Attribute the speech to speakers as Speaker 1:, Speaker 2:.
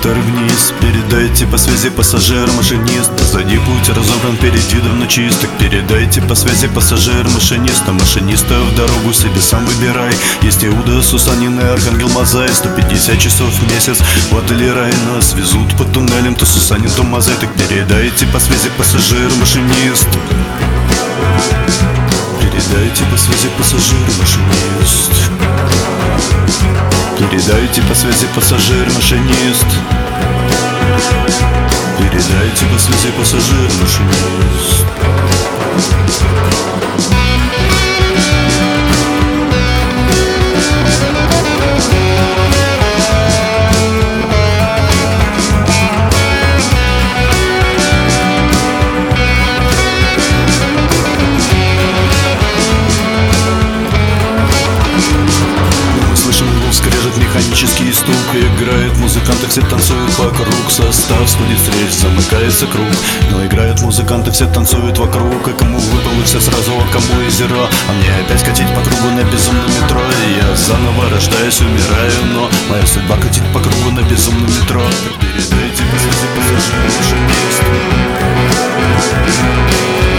Speaker 1: Эскалатор вниз, передайте по связи пассажир, машинист. Позади путь разобран, впереди давно чисто. Передайте по связи пассажир, машиниста. Машиниста в дорогу себе сам выбирай. Есть Иуда, Сусанин и Архангел Мазай. 150 часов в месяц в отеле рай. Нас везут по туннелям, то Сусанин, то Мазай. Так передайте по связи пассажир, машинист. Передайте по связи пассажир, машинист. Передайте по связи пассажир, машинист. Передайте по связи пассажир, машинист. Скрежет механический стук, играет музыканты, все танцуют вокруг. Состав сходит с рельс, замыкается круг. Но играют музыканты, все танцуют вокруг. И кому выпало все сразу, а кому и зеро. А мне опять катить по кругу на безумном метро. И я заново рождаюсь, умираю, но моя судьба катить по кругу на безумном метро. Передайте по связи пассажир, машинист.